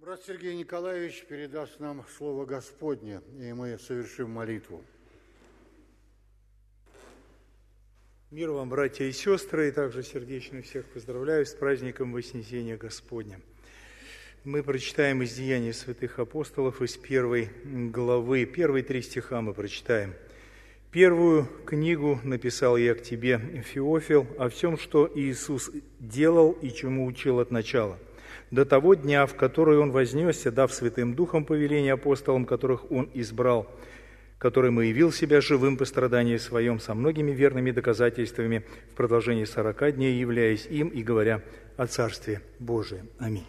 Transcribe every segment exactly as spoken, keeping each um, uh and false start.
Брат Сергей Николаевич передаст нам Слово Господне, и мы совершим молитву. Мир вам, братья и сестры, и также сердечно всех поздравляю с праздником Вознесения Господня. Мы прочитаем из Деяний святых апостолов из первой главы. Первые три стиха мы прочитаем. «Первую книгу написал я к тебе, Феофил, о всем, что Иисус делал и чему учил от начала, до того дня, в который Он вознесся, дав Святым Духом повеление апостолам, которых Он избрал, которым и явил себя живым по страдании Своем со многими верными доказательствами в продолжении сорока дней, являясь им и говоря о Царстве Божием. Аминь».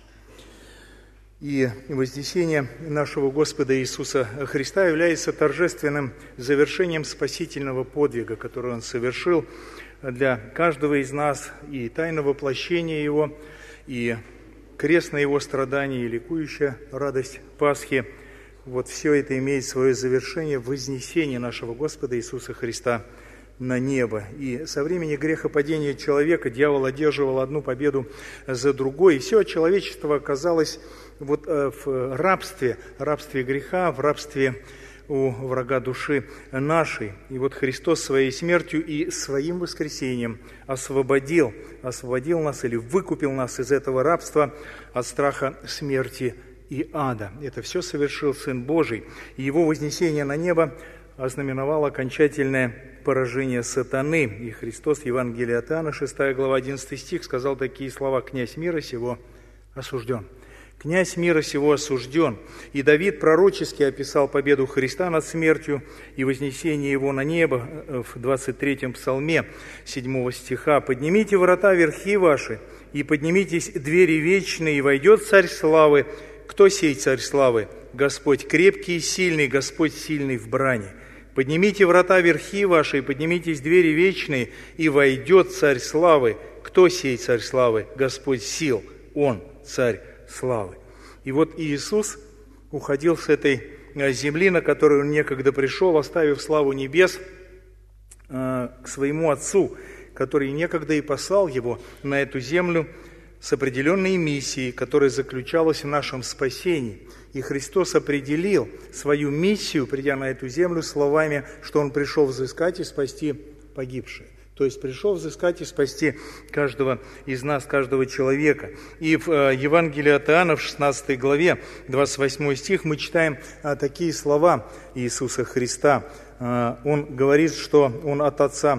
И вознесение нашего Господа Иисуса Христа является торжественным завершением спасительного подвига, который Он совершил для каждого из нас, и тайна воплощения Его, и крестное Его страдание, и ликующая радость Пасхи. Вот все это имеет свое завершение в вознесении нашего Господа Иисуса Христа на небо. И со времени грехопадения человека дьявол одерживал одну победу за другой, и все человечество оказалось вот в рабстве, рабстве греха, в рабстве у врага души нашей. И вот Христос своей смертью и своим воскресением освободил, освободил нас или выкупил нас из этого рабства от страха смерти и ада. Это все совершил Сын Божий. И Его вознесение на небо ознаменовало окончательное поражение сатаны. И Христос в Евангелии от Иоанна, шестая глава, одиннадцатый стих, сказал такие слова: «Князь мира сего осужден». Князь мира сего осужден. И Давид пророчески описал победу Христа над смертью и вознесение Его на небо в двадцать третьем псалме седьмого стиха. «Поднимите врата верхи ваши, и поднимитесь двери вечные, и войдет Царь славы». Кто сей Царь славы? Господь крепкий и сильный, Господь сильный в брани. «Поднимите врата верхи ваши, и поднимитесь двери вечные, и войдет Царь славы». Кто сей Царь славы? Господь сил, Он Царь славы. И вот Иисус уходил с этой земли, на которую Он некогда пришел, оставив славу небес, к своему Отцу, который некогда и послал Его на эту землю с определенной миссией, которая заключалась в нашем спасении. И Христос определил свою миссию, придя на эту землю, словами, что Он пришел взыскать и спасти погибшие. То есть пришел взыскать и спасти каждого из нас, каждого человека. И в Евангелии от Иоанна, в шестнадцатой главе, двадцать восьмой стих, мы читаем такие слова Иисуса Христа. Он говорит, что Он от Отца,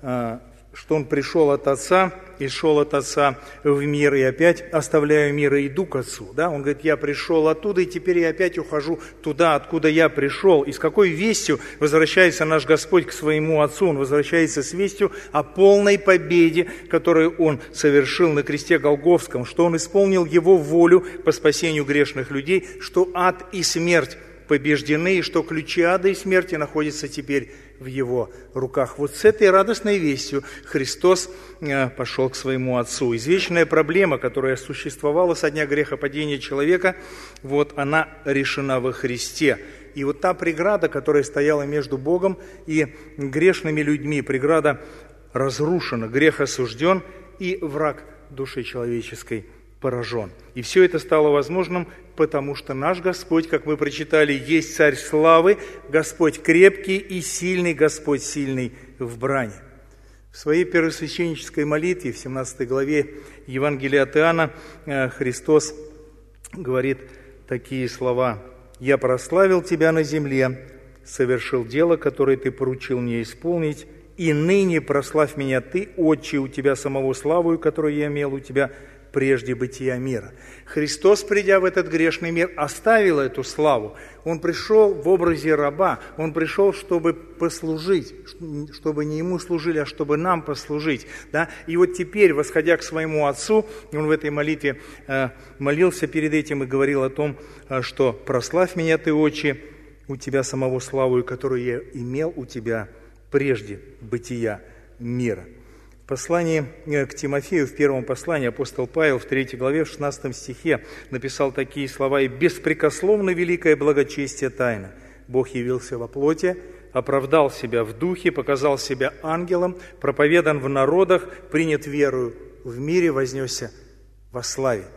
что Он пришел от Отца и шел от Отца в мир, и опять оставляю мир и иду к Отцу. Да? Он говорит: я пришел оттуда, и теперь я опять ухожу туда, откуда я пришел. И с какой вестью возвращается наш Господь к своему Отцу? Он возвращается с вестью о полной победе, которую Он совершил на кресте Голгофском, что Он исполнил Его волю по спасению грешных людей, что ад и смерть побеждены, и что ключи ада и смерти находятся теперь в Его руках. Вот с этой радостной вестью Христос пошел к своему Отцу. Извечная проблема, которая существовала со дня грехопадения человека, вот она решена во Христе. И вот та преграда, которая стояла между Богом и грешными людьми, преграда разрушена, грех осужден, и враг души человеческой поражен. И все это стало возможным, потому что наш Господь, как мы прочитали, есть Царь славы, Господь крепкий и сильный, Господь сильный в брани. В своей первосвященнической молитве в семнадцатой главе Евангелия от Иоанна Христос говорит такие слова: «Я прославил Тебя на земле, совершил дело, которое Ты поручил мне исполнить, и ныне прославь меня Ты, Отче, у Тебя самого славу, которую я имел у Тебя прежде бытия мира». Христос, придя в этот грешный мир, оставил эту славу. Он пришел в образе раба, Он пришел, чтобы послужить, чтобы не Ему служили, а чтобы нам послужить. Да? И вот теперь, восходя к своему Отцу, Он в этой молитве э, молился перед этим и говорил о том, что «прославь меня Ты, Отче, у Тебя самого славу, которую я имел у Тебя прежде бытия мира». В послании к Тимофею, в первом послании, апостол Павел в третьей главе, в шестнадцатом стихе написал такие слова: «И беспрекословно великое благочестие тайна. Бог явился во плоти, оправдал себя в духе, показал себя ангелом, проповедан в народах, принят верою в мире, вознесся во славе».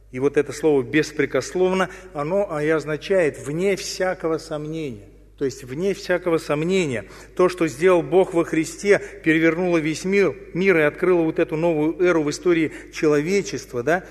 И вот это слово «беспрекословно», оно и означает «вне всякого сомнения». То есть вне всякого сомнения. То, что сделал Бог во Христе, перевернуло весь мир, мир и открыло вот эту новую эру в истории человечества, да?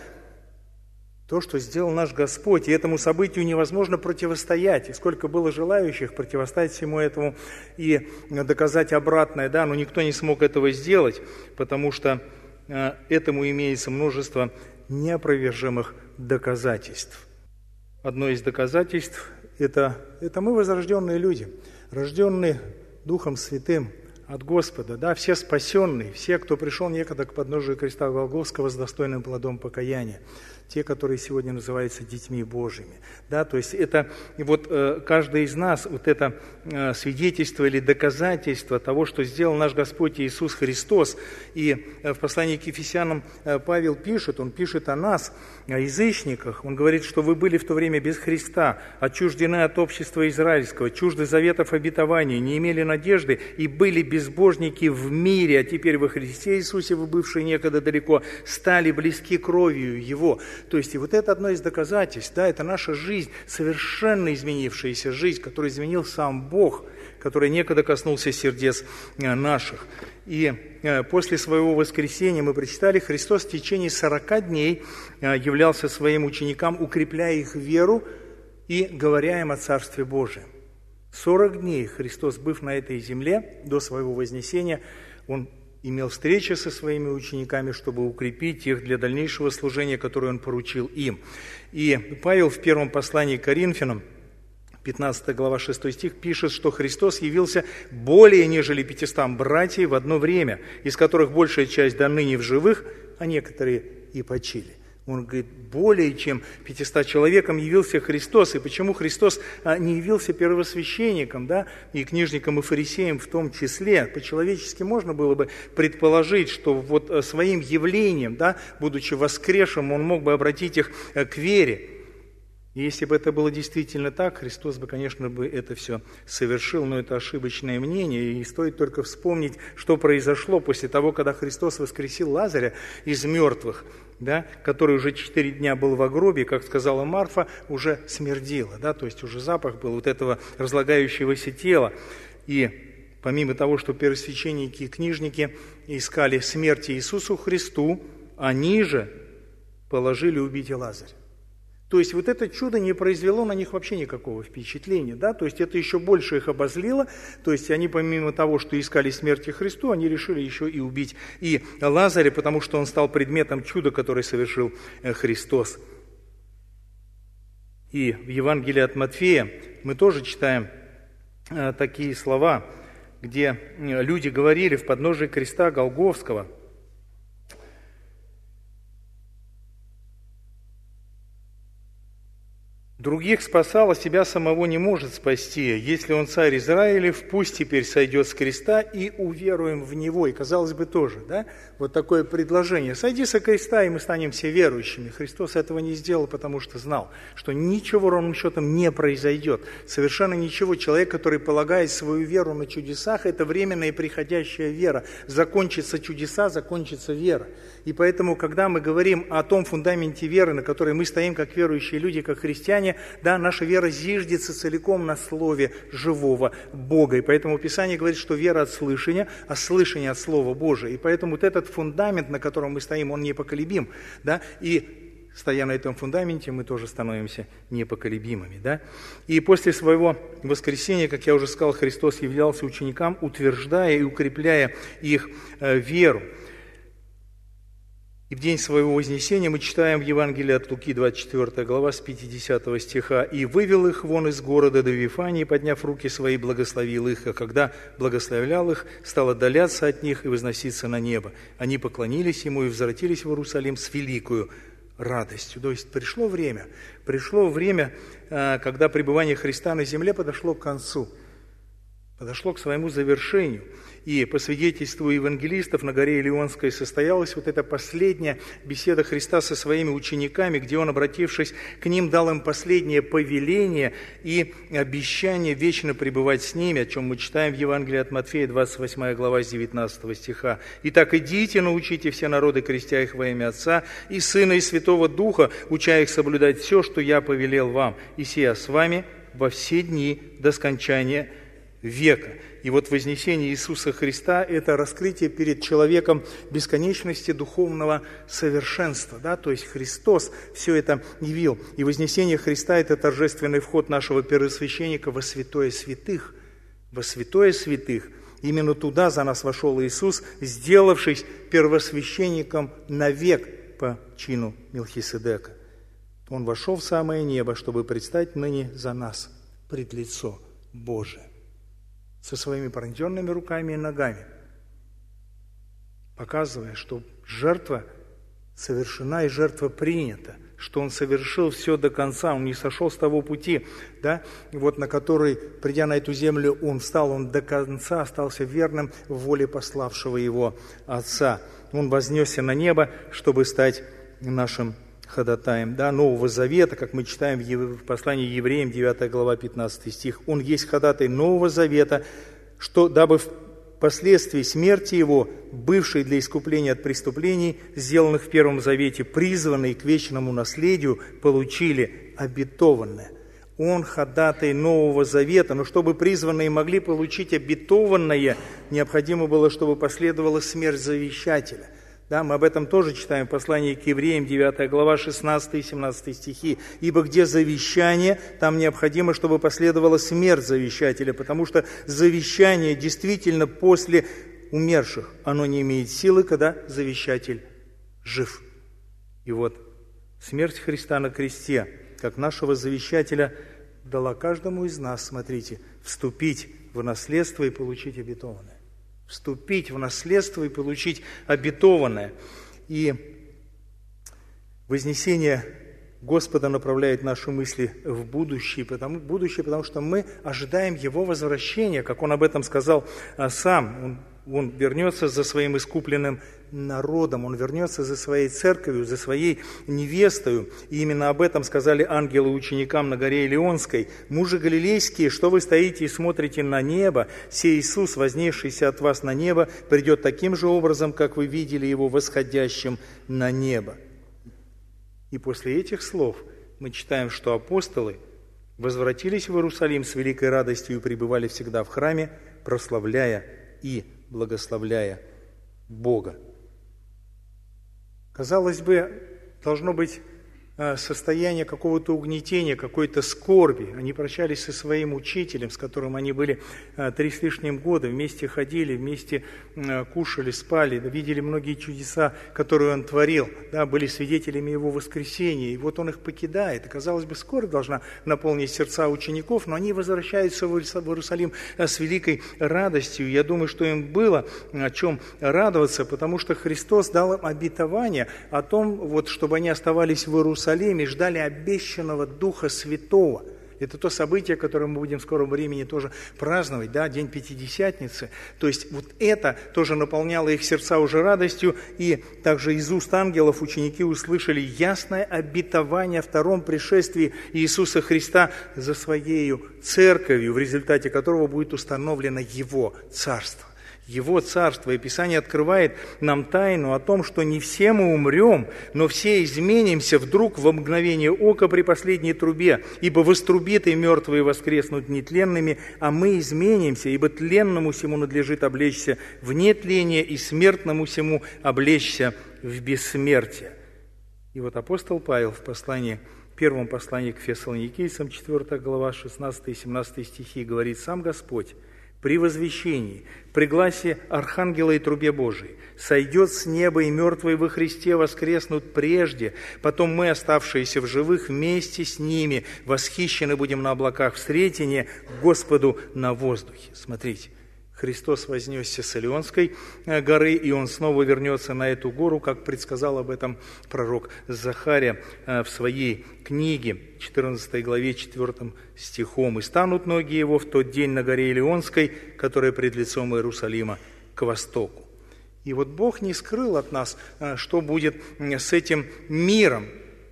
То, что сделал наш Господь, и этому событию невозможно противостоять. И сколько было желающих противостоять всему этому и доказать обратное, да, но никто не смог этого сделать, потому что э, этому имеется множество неопровержимых доказательств. Одно из доказательств – это, это мы, возрожденные люди, рожденные Духом Святым от Господа, да, все спасенные, все, кто пришел некогда к подножию креста Голгофского с достойным плодом покаяния, те, которые сегодня называются детьми Божьими. Да, то есть это вот э, каждый из нас, вот это э, свидетельство или доказательство того, что сделал наш Господь Иисус Христос. И э, в послании к Ефесянам э, Павел пишет, он пишет о нас, о язычниках. Он говорит, что вы были в то время без Христа, отчуждены от общества израильского, чужды заветов обетования, не имели надежды и были безбожники в мире, а теперь во Христе Иисусе, вы бывшие некогда далеко, стали близки кровью Его. То есть и вот это одно из доказательств, да, это наша жизнь, совершенно изменившаяся жизнь, которую изменил сам Бог, который некогда коснулся сердец наших. И после своего воскресения мы прочитали, Христос в течение сорока дней являлся своим ученикам, укрепляя их веру и говоря им о Царстве Божьем. сорок дней Христос, быв на этой земле, до своего вознесения, Он имел встречи со своими учениками, чтобы укрепить их для дальнейшего служения, которое Он поручил им. И Павел в первом послании к Коринфянам, пятнадцатая глава, шестой стих, пишет, что Христос явился более, нежели пятистам братьев в одно время, из которых большая часть до ныне в живых, а некоторые и почили. Он говорит, более чем пятистам человекам явился Христос. И почему Христос не явился первосвященником, да, и книжникам, и фарисеям в том числе? По-человечески можно было бы предположить, что вот своим явлением, да, будучи воскресшим, Он мог бы обратить их к вере. И если бы это было действительно так, Христос бы, конечно, бы это все совершил, но это ошибочное мнение. И стоит только вспомнить, что произошло после того, когда Христос воскресил Лазаря из мертвых, да, который уже четыре дня был в гробе, как сказала Марфа, уже смердило, да, то есть уже запах был вот этого разлагающегося тела. И помимо того, что первосвященники и книжники искали смерти Иисусу Христу, они же положили убить и Лазаря. То есть вот это чудо не произвело на них вообще никакого впечатления, да, то есть это еще больше их обозлило, то есть они помимо того, что искали смерти Христу, они решили еще и убить и Лазаря, потому что он стал предметом чуда, которое совершил Христос. И в Евангелии от Матфея мы тоже читаем такие слова, где люди говорили в подножии креста Голгофского: «Других спасал, а себя самого не может спасти. Если он царь Израилев, пусть теперь сойдет с креста и уверуем в него». И, казалось бы, тоже, да, вот такое предложение. Сойди со креста, и мы станем все верующими. Христос этого не сделал, потому что знал, что ничего ровным счетом не произойдет. Совершенно ничего. Человек, который полагает свою веру на чудесах, это временная и приходящая вера. Закончатся чудеса, закончится вера. И поэтому, когда мы говорим о том фундаменте веры, на которой мы стоим как верующие люди, как христиане, да, наша вера зиждется целиком на слове живого Бога. И поэтому Писание говорит, что вера от слышания, а слышание от Слова Божия. И поэтому вот этот фундамент, на котором мы стоим, он непоколебим. Да? И стоя на этом фундаменте, мы тоже становимся непоколебимыми. Да? И после своего воскресения, как я уже сказал, Христос являлся ученикам, утверждая и укрепляя их э, веру. И в день своего вознесения мы читаем в Евангелии от Луки, двадцать четвёртая глава, с пятидесятого стиха. «И вывел их вон из города до Вифании, подняв руки свои, благословил их, а когда благословлял их, стал отдаляться от них и возноситься на небо. Они поклонились ему и возвратились в Иерусалим с великою радостью». То есть пришло время, пришло время, когда пребывание Христа на земле подошло к концу. подошло к своему завершению. И по свидетельству евангелистов на горе Илионской состоялась вот эта последняя беседа Христа со своими учениками, где Он, обратившись к ним, дал им последнее повеление и обещание вечно пребывать с ними, о чем мы читаем в Евангелии от Матфея, двадцать восьмая глава, с девятнадцатого стиха. «Итак, идите, научите все народы, крестя их во имя Отца и Сына и Святого Духа, уча их соблюдать все, что я повелел вам, и сия с вами во все дни до скончания века». И вот вознесение Иисуса Христа – это раскрытие перед человеком бесконечности духовного совершенства. Да? То есть Христос все это явил. И вознесение Христа – это торжественный вход нашего первосвященника во святое святых. Во святое святых. Именно туда за нас вошел Иисус, сделавшись первосвященником навек по чину Мелхиседека. Он вошел в самое небо, чтобы предстать ныне за нас пред лицо Божие, со своими пронзенными руками и ногами, показывая, что жертва совершена и жертва принята, что Он совершил все до конца, Он не сошел с того пути, да, вот на который, придя на эту землю, Он встал, Он до конца остался верным в воле пославшего Его Отца. Он вознесся на небо, чтобы стать нашим ходатаем, да, Нового Завета, как мы читаем в послании Евреям, девятая глава, пятнадцатый стих. Он есть ходатай Нового Завета, что, дабы впоследствии смерти Его, бывшей для искупления от преступлений, сделанных в Первом Завете, призванные к вечному наследию, получили обетованное. Он ходатай Нового Завета, но чтобы призванные могли получить обетованное, необходимо было, чтобы последовала смерть завещателя. Да, мы об этом тоже читаем в послании к Евреям, девятая глава, шестнадцатый и семнадцатый стихи. «Ибо где завещание, там необходимо, чтобы последовала смерть завещателя, потому что завещание действительно после умерших, оно не имеет силы, когда завещатель жив». И вот смерть Христа на кресте, как нашего завещателя, дала каждому из нас, смотрите, вступить в наследство и получить обетованное. Вступить в наследство и получить обетованное. И вознесение Господа направляет наши мысли в будущее, потому, будущее, потому что мы ожидаем Его возвращения, как Он об этом сказал сам. Он, он вернется за своим искупленным народом, Он вернется за своей церковью, за своей невестою. И именно об этом сказали ангелы ученикам на горе Илионской. «Мужи галилейские, что вы стоите и смотрите на небо? Сей Иисус, вознесшийся от вас на небо, придет таким же образом, как вы видели Его восходящим на небо». И после этих слов мы читаем, что апостолы возвратились в Иерусалим с великой радостью и пребывали всегда в храме, прославляя и благословляя Бога. Казалось бы, должно быть состояние какого-то угнетения, какой-то скорби. Они прощались со своим учителем, с которым они были три с лишним года, вместе ходили, вместе кушали, спали, видели многие чудеса, которые он творил, да, были свидетелями его воскресения. И вот он их покидает. И, казалось бы, скорбь должна наполнить сердца учеников, но они возвращаются в Иерусалим с великой радостью. Я думаю, что им было о чем радоваться, потому что Христос дал им обетование о том, вот, чтобы они оставались в Иерусалиме, и ждали обещанного Духа Святого. Это то событие, которое мы будем в скором времени тоже праздновать, да, День Пятидесятницы. То есть вот это тоже наполняло их сердца уже радостью, и также из уст ангелов ученики услышали ясное обетование о втором пришествии Иисуса Христа за Своей церковью, в результате которого будет установлено Его Царство. Его Царство. И Писание открывает нам тайну о том, что не все мы умрем, но все изменимся вдруг во мгновение ока при последней трубе, ибо вострубит и мертвые воскреснут нетленными, а мы изменимся, ибо тленному сему надлежит облечься в нетление, и смертному сему облечься в бессмертие. И вот апостол Павел в послании, в первом послании к Фессалоникийцам, четвёртая глава, шестнадцатый и семнадцатый стихи, говорит: «Сам Господь при возвещении, при гласе архангела и трубе Божией сойдет с неба, и мертвые во Христе воскреснут прежде, потом мы, оставшиеся в живых, вместе с ними восхищены будем на облаках в сретение к Господу на воздухе». Смотрите, Христос вознесся с Илионской горы, и Он снова вернется на эту гору, как предсказал об этом пророк Захария в своей книге, четырнадцатой главе, четвёртым стихом. «И станут ноги Его в тот день на горе Илионской, которая пред лицом Иерусалима к востоку». И вот Бог не скрыл от нас, что будет с этим миром.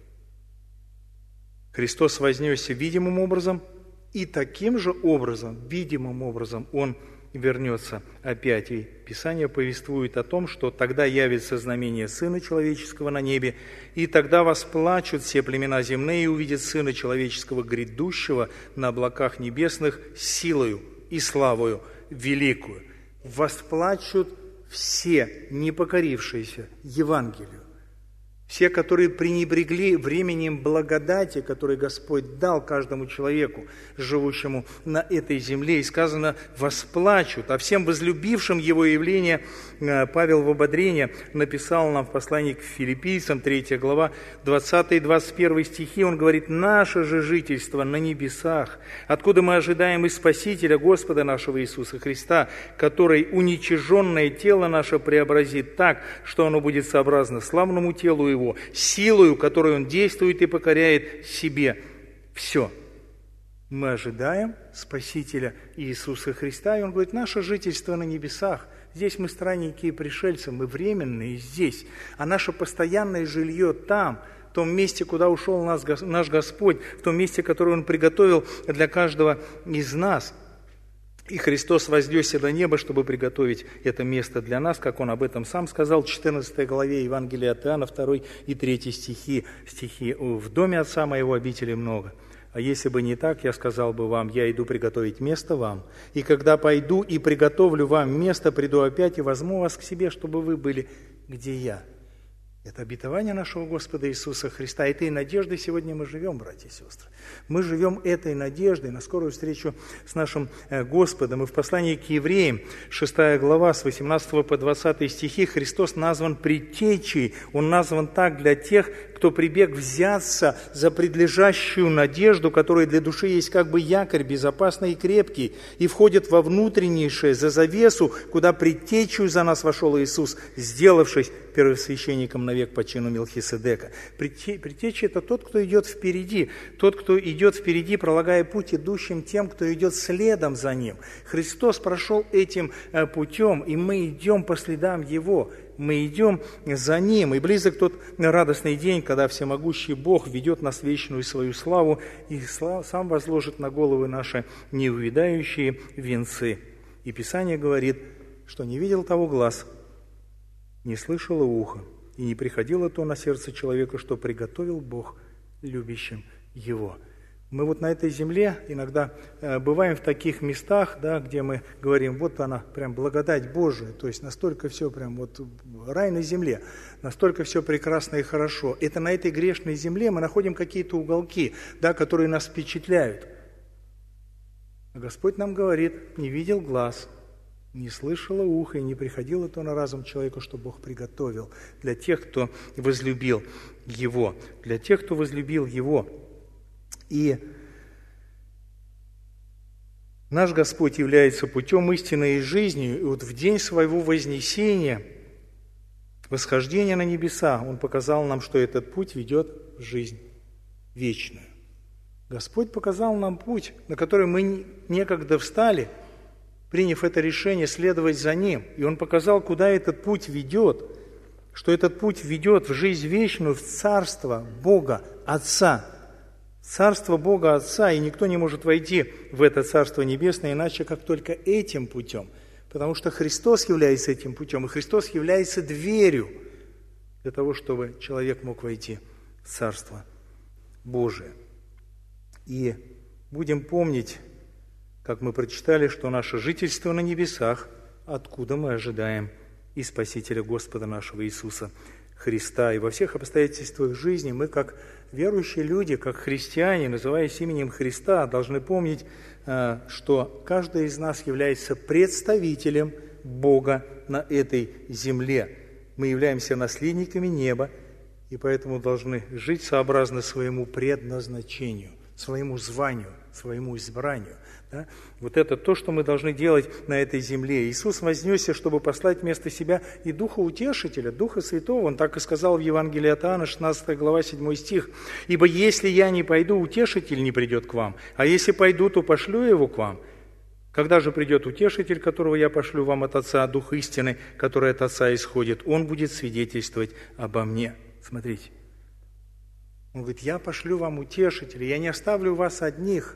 Христос вознесся видимым образом, и таким же образом, видимым образом, Он вернется опять. И Писание повествует о том, что тогда явится знамение Сына Человеческого на небе, и тогда восплачут все племена земные и увидят Сына Человеческого грядущего на облаках небесных силою и славою великую. Восплачут все, не покорившиеся Евангелию. Все, которые пренебрегли временем благодати, который Господь дал каждому человеку, живущему на этой земле, и сказано, восплачут. А всем возлюбившим Его явление Павел в ободрение написал нам в послании к Филиппийцам, третья глава, двадцатый и двадцать первый стихи. Он говорит, «Наше же жительство на небесах, откуда мы ожидаем и Спасителя Господа нашего Иисуса Христа, который уничиженное тело наше преобразит так, что оно будет сообразно славному телу Его, Его, силою, которой Он действует и покоряет себе все». Мы ожидаем Спасителя Иисуса Христа, и Он говорит, наше жительство на небесах. Здесь мы странники и пришельцы, мы временные здесь, а наше постоянное жилье там, в том месте, куда ушел наш Господь, в том месте, которое Он приготовил для каждого из нас. И Христос вознесся до неба, чтобы приготовить это место для нас, как Он об этом сам сказал в четырнадцатой главе Евангелия от Иоанна, второй и третий стихи. стихи «В доме Отца Моего обители много, а если бы не так, я сказал бы вам, я иду приготовить место вам, и когда пойду и приготовлю вам место, приду опять и возьму вас к себе, чтобы вы были, где я». Это обетование нашего Господа Иисуса Христа. Этой надеждой сегодня мы живем, братья и сестры. Мы живем этой надеждой на скорую встречу с нашим Господом. И в послании к евреям, шестая глава, с восемнадцатого по двадцатый стихи, Христос назван предтечей. Он назван так для тех, кто прибег взяться за предлежащую надежду, которая для души есть как бы якорь, безопасный и крепкий, и входит во внутреннейшее, за завесу, куда предтечью за нас вошел Иисус, сделавшись первосвященником навек по чину Мелхиседека. Предтеча – это тот, кто идет впереди, тот, кто идет впереди, пролагая путь идущим тем, кто идет следом за Ним. Христос прошел этим путем, и мы идем по следам Его. Мы идем за Ним, и близок тот радостный день, когда всемогущий Бог ведет нас в вечную свою славу и сам возложит на головы наши неувядающие венцы. И Писание говорит, что не видел того глаз, не слышало ухо, и не приходило то на сердце человека, что приготовил Бог любящим Его. Мы вот на этой земле иногда э, бываем в таких местах, да, где мы говорим, вот она, прям благодать Божия, то есть настолько все прям вот рай на земле, настолько все прекрасно и хорошо. Это на этой грешной земле мы находим какие-то уголки, да, которые нас впечатляют. А Господь нам говорит, не видел глаз, не слышало ухо, и не приходило то на разум человеку, что Бог приготовил для тех, кто возлюбил Его, для тех, кто возлюбил Его. И наш Господь является путем истины и жизни. И вот в день своего вознесения, восхождения на небеса, Он показал нам, что этот путь ведет в жизнь вечную. Господь показал нам путь, на который мы некогда встали, приняв это решение следовать за Ним. И Он показал, куда этот путь ведет, что этот путь ведет в жизнь вечную, в Царство Бога Отца. Царство Бога Отца, и никто не может войти в это Царство Небесное иначе, как только этим путем. Потому что Христос является этим путем, и Христос является дверью для того, чтобы человек мог войти в Царство Божие. И будем помнить, как мы прочитали, что наше жительство на небесах, откуда мы ожидаем и Спасителя Господа нашего Иисуса Христа. И во всех обстоятельствах жизни мы, как верующие люди, как христиане, называясь именем Христа, должны помнить, что каждый из нас является представителем Бога на этой земле. Мы являемся наследниками неба, и поэтому должны жить сообразно своему предназначению. своему званию, своему избранию. Да? Вот это то, что мы должны делать на этой земле. Иисус вознесся, чтобы послать вместо себя и Духа Утешителя, Духа Святого. Он так и сказал в Евангелии от Иоанна, шестнадцатая глава, седьмой стих. «Ибо если я не пойду, Утешитель не придет к вам, а если пойду, то пошлю его к вам. Когда же придет Утешитель, которого я пошлю вам от Отца, Дух истины, который от Отца исходит, он будет свидетельствовать обо мне». Смотрите. Он говорит, я пошлю вам Утешителя, я не оставлю вас одних.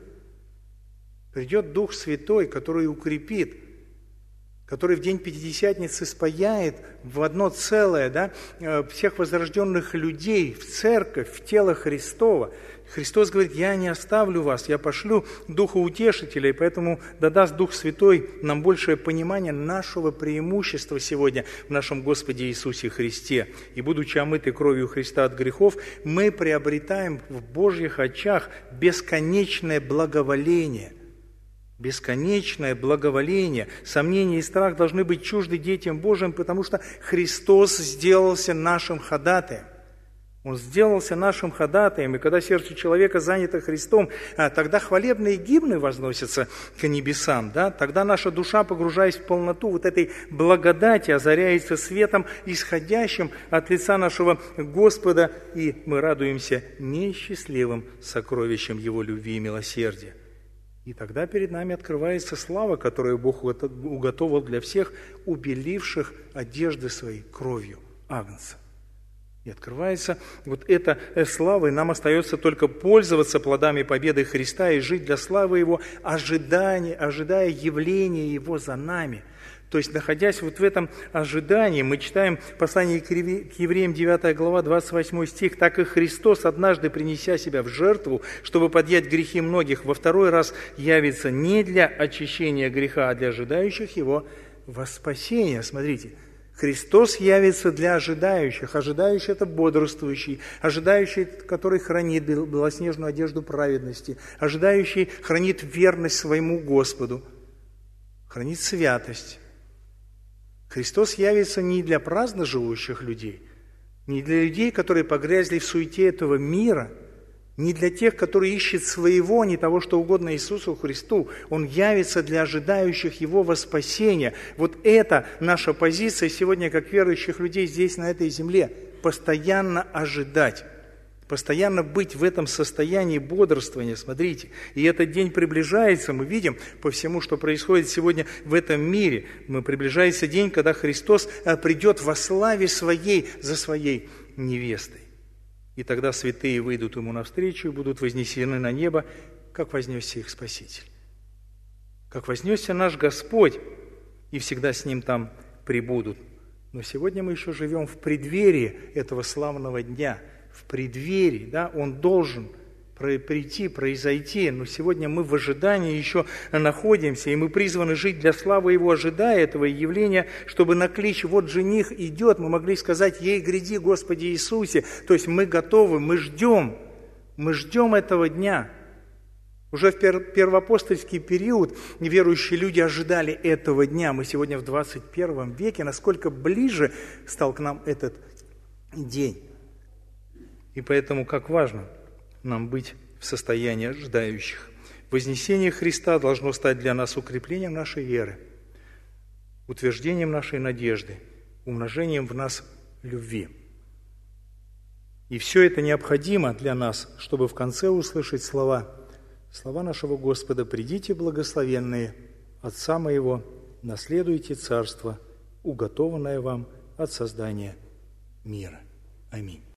Придет Дух Святой, который укрепит, который в день Пятидесятницы спаяет в одно целое, да, всех возрожденных людей в церковь, в тело Христова. Христос говорит, я не оставлю вас, я пошлю Духа Утешителя, и поэтому дадаст Дух Святой нам большее понимание нашего преимущества сегодня в нашем Господе Иисусе Христе. И будучи омыты кровью Христа от грехов, мы приобретаем в Божьих очах бесконечное благоволение. Бесконечное благоволение, сомнение и страх должны быть чужды детям Божьим, потому что Христос сделался нашим ходатаем. Он сделался нашим ходатаем, и когда сердце человека занято Христом, тогда хвалебные гимны возносятся к небесам, да? Тогда наша душа, погружаясь в полноту вот этой благодати, озаряется светом, исходящим от лица нашего Господа, и мы радуемся неисчислимым сокровищем Его любви и милосердия. И тогда перед нами открывается слава, которую Бог уготовил для всех, убеливших одежды своей кровью агнца. И открывается вот эта слава, и нам остается только пользоваться плодами победы Христа и жить для славы Его, ожидая, ожидая явления Его за нами. То есть, находясь вот в этом ожидании, мы читаем послание к Евреям, девятая глава, двадцать восьмой стих, «Так и Христос, однажды принеся себя в жертву, чтобы подъять грехи многих, во второй раз явится не для очищения греха, а для ожидающих Его во спасение». Смотрите, Христос явится для ожидающих. Ожидающий – это бодрствующий, ожидающий, который хранит белоснежную одежду праведности, ожидающий хранит верность своему Господу, хранит святость. Христос явится не для праздно живущих людей, не для людей, которые погрязли в суете этого мира, не для тех, которые ищут своего, не того, что угодно Иисусу Христу. Он явится для ожидающих Его во спасение. Вот это наша позиция сегодня, как верующих людей здесь, на этой земле. Постоянно ожидать. Постоянно быть в этом состоянии бодрствования, смотрите. И этот день приближается, мы видим по всему, что происходит сегодня в этом мире. Мы приближается день, когда Христос придет во славе Своей за Своей невестой. И тогда святые выйдут Ему навстречу и будут вознесены на небо, как вознесся их Спаситель. Как вознесся наш Господь, и всегда с Ним там пребудут. Но сегодня мы еще живем в преддверии этого славного дня, в преддверии, да, он должен прийти, произойти, но сегодня мы в ожидании еще находимся, и мы призваны жить для славы Его, ожидая этого явления, чтобы на клич «Вот жених идет», мы могли сказать «Ей гряди, Господи Иисусе», то есть мы готовы, мы ждем, мы ждем этого дня. Уже в первоапостольский период неверующие люди ожидали этого дня. Мы сегодня в двадцать первом веке, насколько ближе стал к нам этот день. И поэтому как важно нам быть в состоянии ожидающих. Вознесение Христа должно стать для нас укреплением нашей веры, утверждением нашей надежды, умножением в нас любви. И все это необходимо для нас, чтобы в конце услышать слова, слова нашего Господа: «Придите, благословенные, Отца моего, наследуйте царство, уготованное вам от создания мира». Аминь.